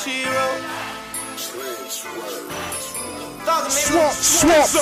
she wrote. Swamp,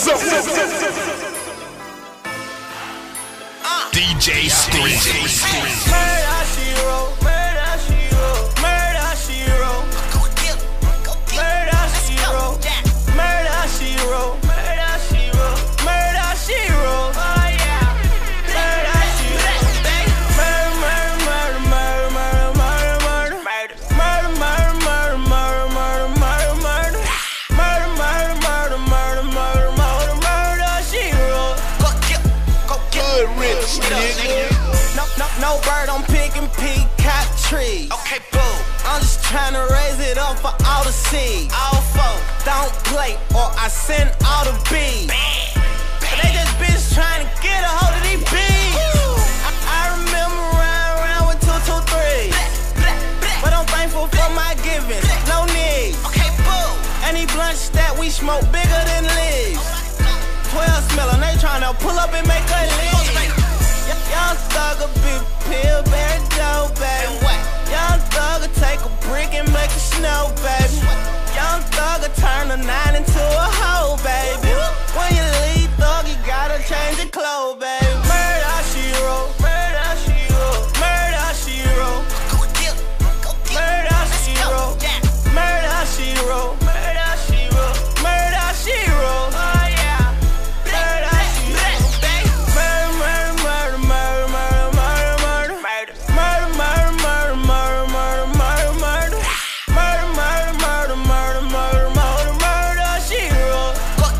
DJ Street. Murder, she wrote. Murder, she wrote. Murder, she wrote. Murder, she wrote. Murder, she wrote. Murder, she wrote. Murder, she wrote. Oh yeah. Murder, she wrote. Murder, murder, murder, murder, murder, murder, murder, murder, murder, murder, murder, murder, murder, murder, murder, murder, murder, murder, murder, murder, she wrote. Good rich, nigga. No bird, I'm picking peacock trees. Okay, boo. I'm just trying to raise it up for all to see. All folk. Don't play or I send all the bees. They just bitch trying to get a hold of these bees. I remember around with 223. But I'm thankful for my giving, no need. Okay, boo. Any blunts that we smoke bigger than leaves. 12 smelling, they tryna pull up and make a leave. Young thugger, big pill, bear dough, baby. Young thugger, take a brick and make it snow, baby. Young thugger, turn a 9 into a hoe, baby. When you leave, thug, you gotta change your clothes, baby. Murder, she wrote. Murder, she wrote. Murder, she wrote. Murder, she wrote. Murder, she wrote. Murder, she wrote. Murder, she wrote. Oh yeah. Murder, she wrote. Murder, murder, murder, murder, murder, murder, murder, murder, murder, murder, murder, murder, murder, murder, murder, murder, murder, murder, murder, she wrote.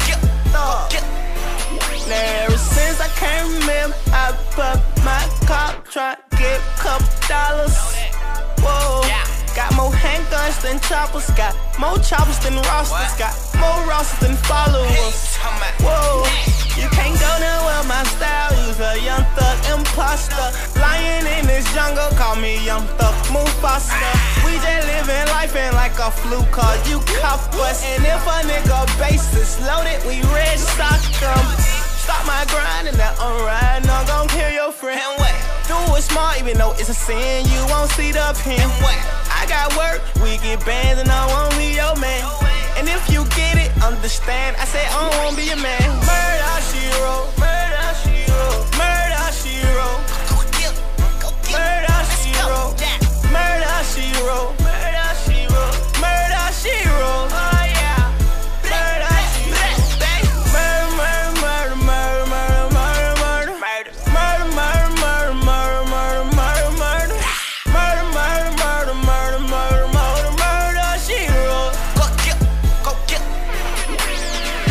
Now ever since I can't remember, I put my car, try to get a couple dollars. Whoa. Got more handguns than choppers, got more choppers than rosters, got more rosters than followers. Whoa, you can't go nowhere, my style, use a young thug imposter. Lion in this jungle, call me young thug Mufasa. We just living life in like a flu car, you cop us. And if a nigga base is loaded, we red sock them. Stop my grind and now I'm riding, I'm gon' kill your friend. Do it smart, even though it's a sin, you won't see the pin. I got work, we get bands, and I won't be your man. And if you get it, understand, I say I don't wanna be your man. Murder, she wrote. Murder, she